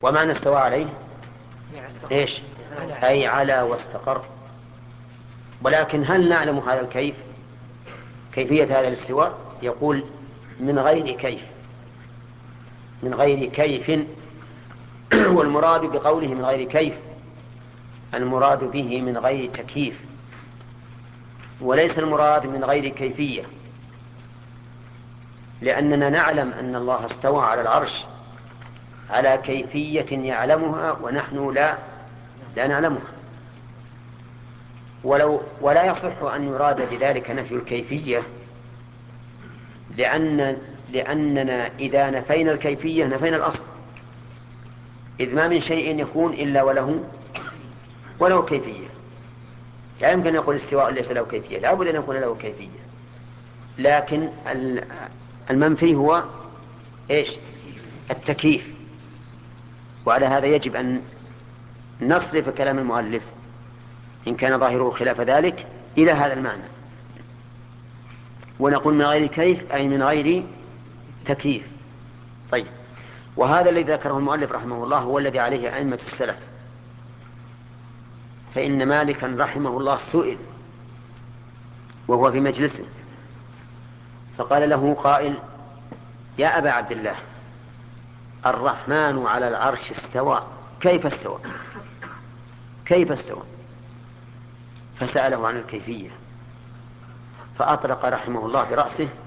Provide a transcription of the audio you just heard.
ومعنى استوى عليه إيش؟ أي على واستقر. ولكن هل نعلم هذا الكيف، كيفية هذا الاستواء؟ يقول من غير كيف، من غير كيف. والمراد بقوله من غير كيف المراد به من غير تكييف، وليس المراد من غير كيفية، لأننا نعلم أن الله استوى على العرش على كيفية يعلمها ونحن لا نعلمها. ولا يصح أن يراد بذلك نفي الكيفية، لأننا إذا نفينا الكيفية نفينا الأصل، إذ ما من شيء يكون إلا وله كيفية. لا يمكن أن يقول استواء ليس له كيفية، لا بد أن يكون له كيفية. لكن المنفي هو إيش؟ التكييف. وعلى هذا يجب أن نصرف كلام المؤلف إن كان ظاهره خلاف ذلك إلى هذا المعنى، ونقول من غير كيف أي من غير تكييف. طيب، وهذا الذي ذكره المؤلف رحمه الله هو الذي عليه أئمة السلف. فإن مالكا رحمه الله سئل وهو في مجلسه فقال له قائل: يا أبا عبد الله، الرحمن على العرش استوى، كيف استوى؟ كيف استوى؟ فسأله عن الكيفية، فأطلق رحمه الله برأسه